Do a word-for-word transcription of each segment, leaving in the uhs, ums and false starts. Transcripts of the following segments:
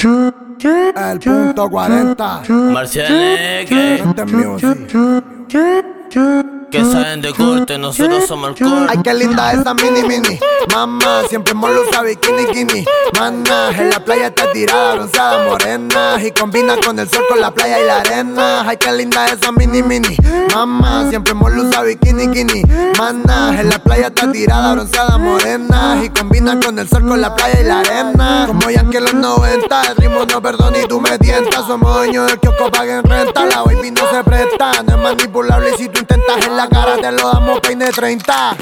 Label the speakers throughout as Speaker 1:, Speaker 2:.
Speaker 1: El punto cuarenta.
Speaker 2: Marcianeque, que saben de corte, nosotros somos el corte.
Speaker 1: Ay, qué linda esa mini mini. Mamá, siempre molo usa bikini kini. Mana, en la playa está tirada, bronceada, morena. Y combina con el sol, con la playa y la arena. Ay, qué linda esa mini mini. Mamá, siempre molo usa bikini kini. Mana, en la playa está tirada, bronceada, morena. Y combina con el sol, con la playa y la arena. Como ya que en los noventa, el ritmo no perdona y tú me tientas. Somos dueños del kiosco, paguen renta. La baby no se presta, no es manipulable y si tú intentas en la cara te lo damos peine treinta.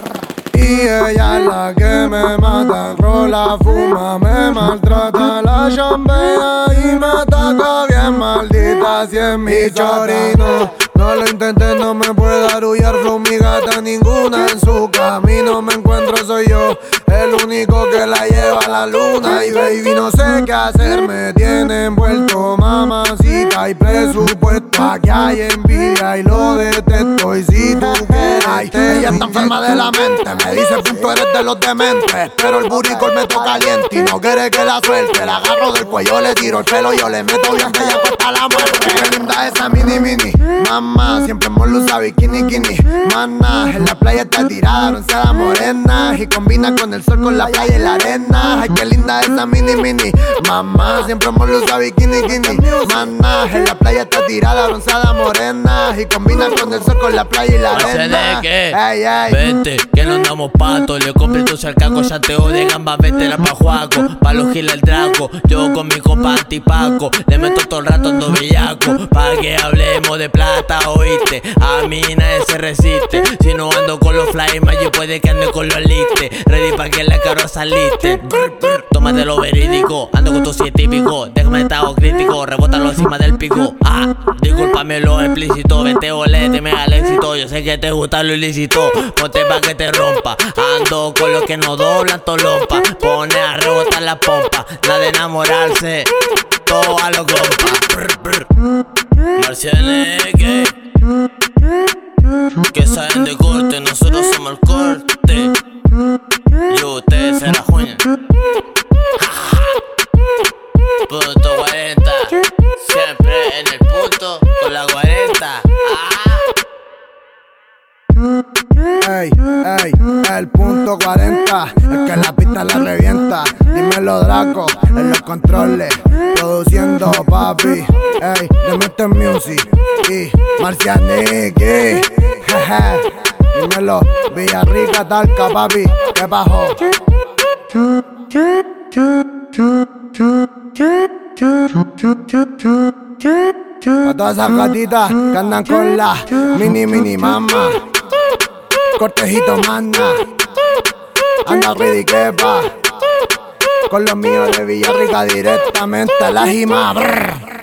Speaker 1: Y ella es la que me mata, rola, fuma, me maltrata, la chambea y me ataca bien maldita si es mi chorino. No lo intenté, no me puede arullar, flow mi gata, ninguna en su camino me encuentro, soy yo el único que la lleva a la luna. Y baby no sé qué hacer, me tiene envuelto, mamacita, hay presupuesto, aquí hay envidia y lo detesto. Y si tú quieres, ay, ella está enferma de la mente, me dice punto eres de los dementes, pero el buricol me toca caliente y no quiere que la suelte. La agarro del cuello, le tiro el pelo, yo le meto bien bella hasta la muerte. Qué linda esa mini mini. Mamá, siempre molo usa bikini kini. Mana, en la playa está tirada, bronceada, morena. Y combina con el sol, con la playa y la arena. Ay, qué linda esa mini mini. Mamá, siempre molo usa bikini kini. Mana, en la playa está tirada, bronceada, morena. Y combina con el sol, con la playa y la arena.
Speaker 2: Ey, ey. Vete, que no andamos pato. Le compré tu cercaco, chanteo de gamba, vete la pa' Juaco. Pa' los giles el draco, yo con mi compa antipaco. Le meto todo el rato ando bellaco, pa' que hablemos de plata, oíste. A mí nadie se resiste. Si no ando con los fly, más yo puede que ande con los listes. Ready pa' que la caro saliste. Tómate lo verídico, ando con tu científico. Déjame estado crítico, rebótalo encima del pico. Ah, discúlpame lo explícito. Vete oléteme al éxito. Yo sé que te gusta lo ilícito. Ponte pa' que te rompa. Ando con los que no doblan tolompa. Pone a rebotar la pompa. Nada de enamorarse, todo a los compas. Marcianeque, que saben de corte, nosotros somos el corte. Y ustedes se la juegan. Punto cuarenta, siempre en el punto con la cuarenta.
Speaker 1: Ey, ey, el punto cuarenta, es que la pista la revienta. Dímelo Draco, en los controles, produciendo papi. Ey, de Mister Music y Marcianeque. Jeje, dímelo, Villarrica, Talca, papi, ¿qué bajó? A todas esas gatitas que andan con la mini mini mama. Cortejito manda, anda ready que va. Con los míos de Villarrica directamente a la Jima.